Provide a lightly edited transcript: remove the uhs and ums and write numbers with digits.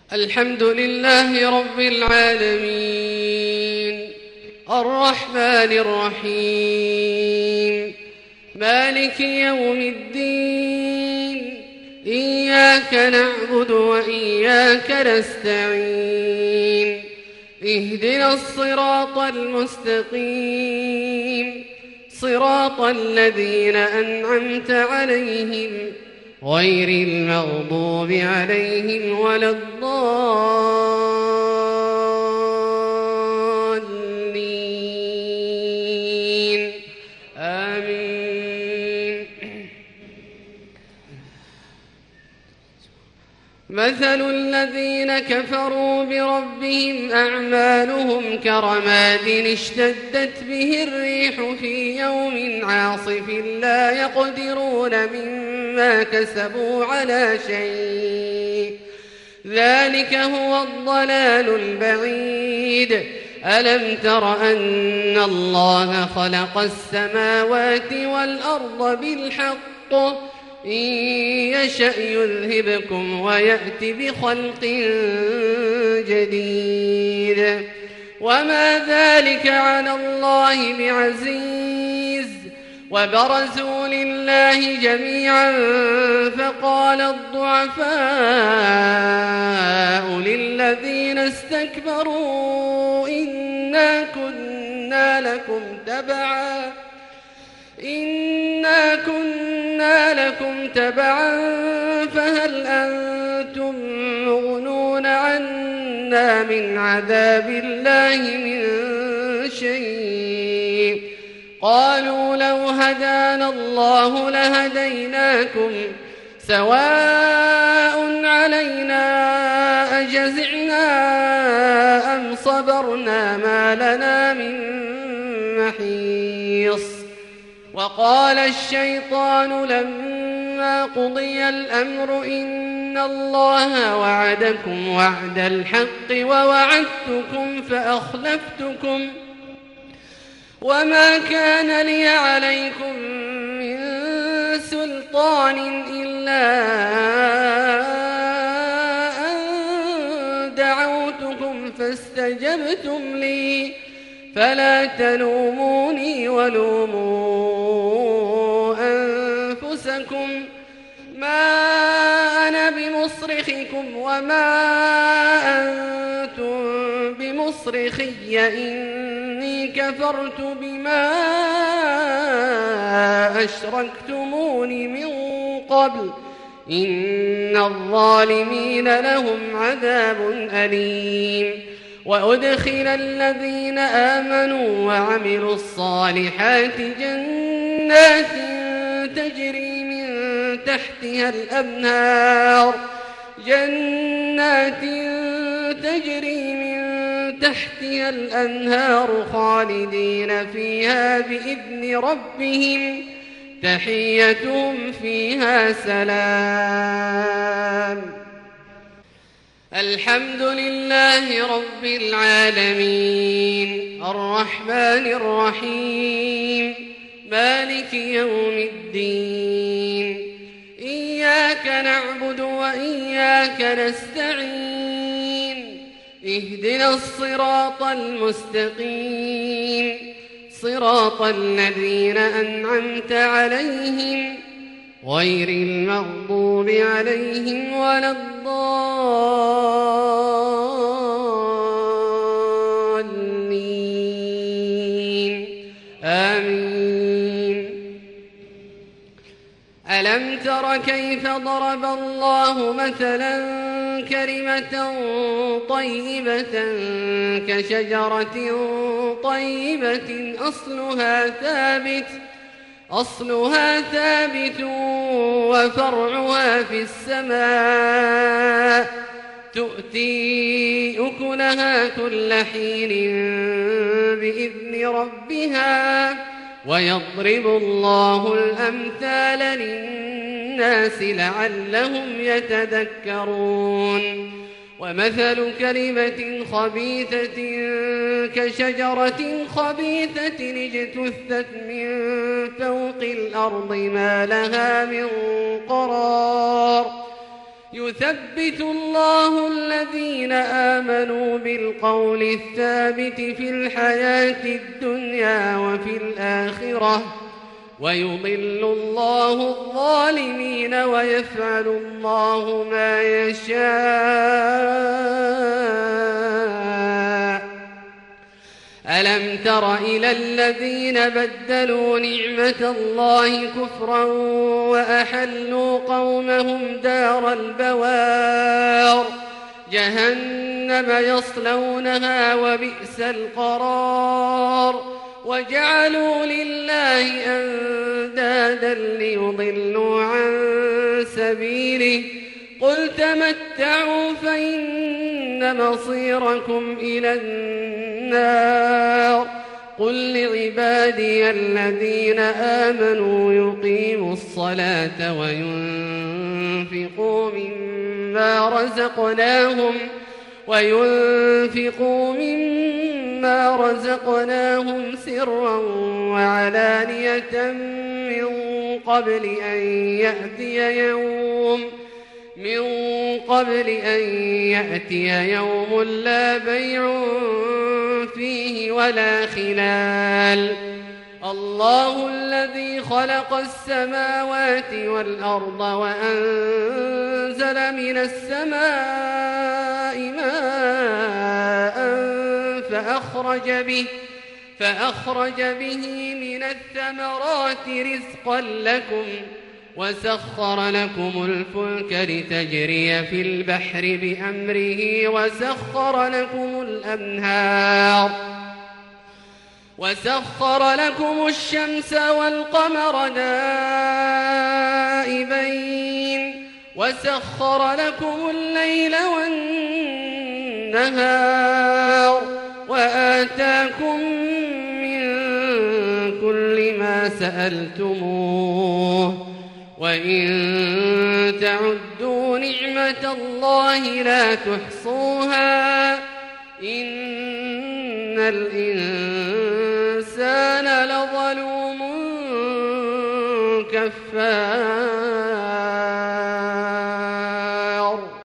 الحمد لله رب العالمين الرحمن الرحيم مالك يوم الدين إياك نعبد وإياك نستعين اهدنا الصراط المستقيم صراط الذين أنعمت عليهم غير المغضوب عليهم ولا الضالين آمين. مثل الذين كفروا بربهم أعمالهم كرماد اشتدت به الريح في يوم عاصف لا يقدرون مما كسبوا على شيء ذلك هو الضلال البعيد. ألم تر أن الله خلق السماوات والأرض بالحق إن يشأ يذهبكم ويأت بخلق جديد وما ذلك على الله بعزيز. وبرزوا لله جميعا فقال الضعفاء للذين استكبروا إنا كنا لكم تبعا فهل أنتم مغنون عنا من عذاب الله من شيء. قالوا لو هدانا الله لهديناكم سواء علينا أجزعنا أم صبرنا ما لنا من محيص. وقال الشيطان لما قضي الأمر إن الله وعدكم وعد الحق ووعدتكم فأخلفتكم وما كان لي عليكم من سلطان إلا أن دعوتكم فاستجبتم لي فلا تلوموني ولوموا أنفسكم ما أنا بمصرخكم وما أنتم بمصرخي إني كفرت بما أشركتمون من قبل إن الظالمين لهم عذاب أليم. وأدخل الذين آمنوا وعملوا الصالحات جنات تجري من تحتها الأنهار خالدين فيها بإذن ربهم تحيتهم فيها سلام. الحمد لله رب العالمين الرحمن الرحيم مالك يوم الدين إياك نعبد وإياك نستعين اهدنا الصراط المستقيم صراط الذين أنعمت عليهم غير المغضوب عليهم ولا الضالين آمين. ألم تر كيف ضرب الله مثلا كلمة طيبة كشجرة طيبة أصلها ثابت وفرعها في السماء تؤتي أكلها كل حين بإذن ربها ويضرب الله الأمثال للناس لعلهم يتذكرون. ومثل كلمة خبيثة كشجرة خبيثة اجتثت من فوق الأرض ما لها من قرار يثبت الله الذين آمنوا بالقول الثابت في الحياة الدنيا وفي الآخرة ويضل الله الظالمين ويفعل الله ما يشاء. ألم تر إلى الذين بدلوا نعمة الله كفرا وأحلوا قومهم دار البوار جهنم يصلونها وبئس القرار وجعلوا لله أندادا ليضلوا عن سبيله قل تمتعوا فإن مصيركم إلى النار قل لعبادي الذين آمنوا يقيموا الصلاة وينفقوا مما رزقناهم سرا وعلانية من قبل أن يأتي يوم لا بيع فيه ولا خلال الله الذي خلق السماوات والأرض وأنزل من السماء ماء فأخرج به من الثمرات رزقا لكم وسخر لكم الفلك لتجري في البحر بأمره وسخر لكم الشمس والقمر دائبين وسخر لكم الليل والنهار وآتاكم من كل ما سألتموه وإن تعدوا نعمة الله لا تحصوها إن الإنسان لظلوم كفار.